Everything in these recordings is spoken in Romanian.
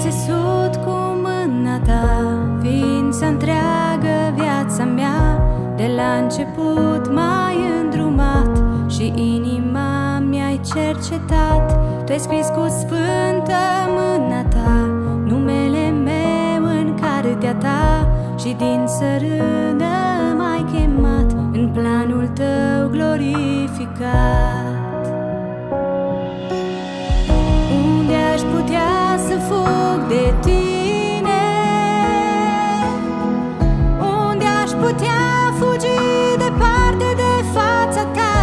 țesut cu mâna ta, ființa întreagă viața mea. De la început m-ai îndrumat și inima mi-ai cercetat. Tu-ai scris cu sfântă mâna ta numele meu în cartea ta și din țărână m-ai chemat în planul tău glorificat. Unde aș putea să fug de tine? Unde aș putea fugi departe de fața ta?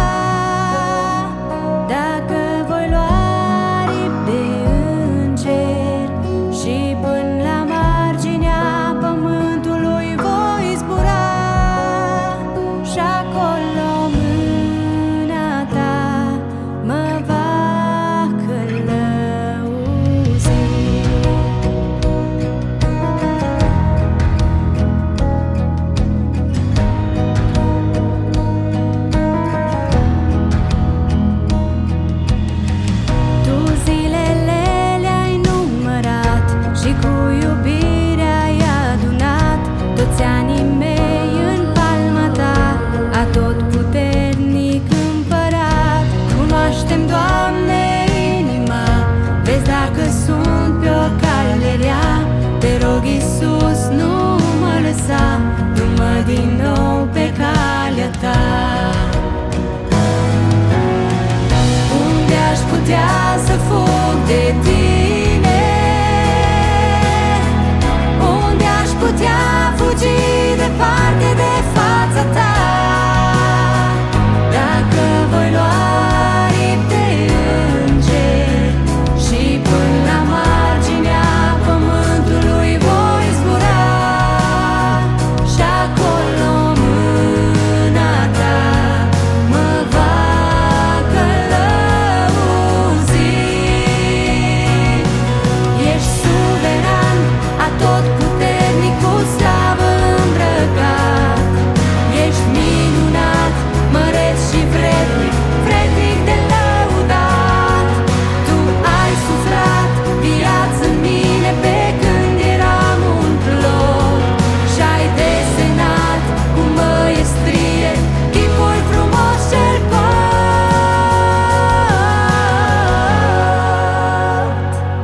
Dacă voi lua aripi de înger și până la marginea pământului voi zbura, și acolo mâna ta mă va călăuzi. Tu zilele le-ai numărat și cu iubire ai adunat toți anii mei în palma ta, atotputernic împărat. Cunoaștem, Doamne, inima, vezi dacă sunt pe o cale rea. Te rog, Iisus, nu mă lăsa, du-mă din nou pe calea ta. Unde aș putea să fug de tine? Unde aș putea fugi departe de fața ta? Dacă voi lua aripi de înger și până la marginea pământului voi zbura, și acolo mâna ta mă va călăuzi. Ești suveran, atotputernic, cu slavă îmbrăcat. Ești minunat, măreț și vrednic, vrednic de lăudat. Tu ai suflat viață în mine pe când eram un plop și-ai desenat cu măiestrie chipul frumos cel pot.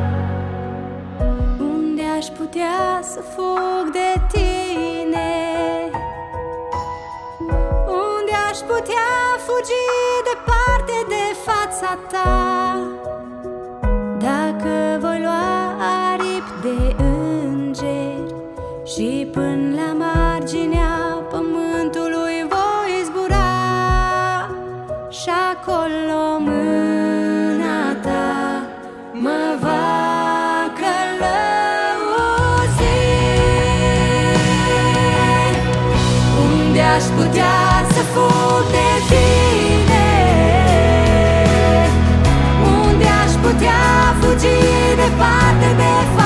Unde aș putea să fug de tine? Unde aș putea fugi departe de fața ta? Dacă voi lua aripi de înger și până la marginea pământului voi zbura, și acolo mâna ta mă va călăuzi. Unde aș putea să fug de tine? Unde aș putea fugi departe de